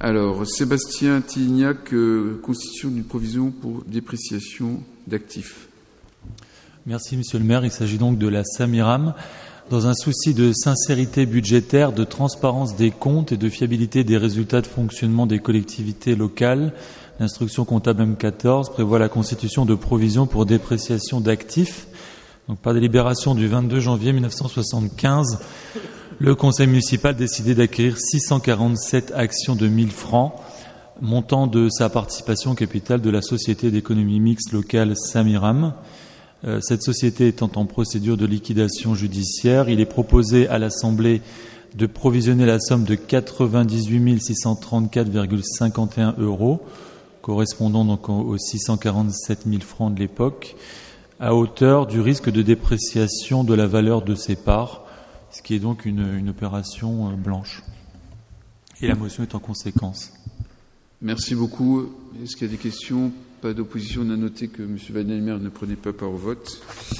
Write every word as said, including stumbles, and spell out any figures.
Alors, Sébastien Tignac, euh, constitution d'une provision pour dépréciation d'actifs. Merci, Monsieur le maire. Il s'agit donc de la SAMIRAM. Dans un souci de sincérité budgétaire, de transparence des comptes et de fiabilité des résultats de fonctionnement des collectivités locales, l'instruction comptable M quatorze prévoit la constitution de provisions pour dépréciation d'actifs. Donc, par délibération du vingt-deux janvier mille neuf cent soixante-quinze, le conseil municipal décidait d'acquérir six cent quarante-sept actions de mille francs, montant de sa participation au capital de la société d'économie mixte locale SAMIRAM. Euh, cette société étant en procédure de liquidation judiciaire, il est proposé à l'Assemblée de provisionner la somme de quatre-vingt-dix-huit mille six cent trente-quatre virgule cinquante et un euros, correspondant donc aux six cent quarante-sept mille francs de l'époque, à hauteur du risque de dépréciation de la valeur de ses parts, ce qui est donc une, une opération blanche. Et la motion est en conséquence. Merci beaucoup. Est-ce qu'il y a des questions ? Pas d'opposition. On a noté que M. Vanelmer ne prenait pas part au vote.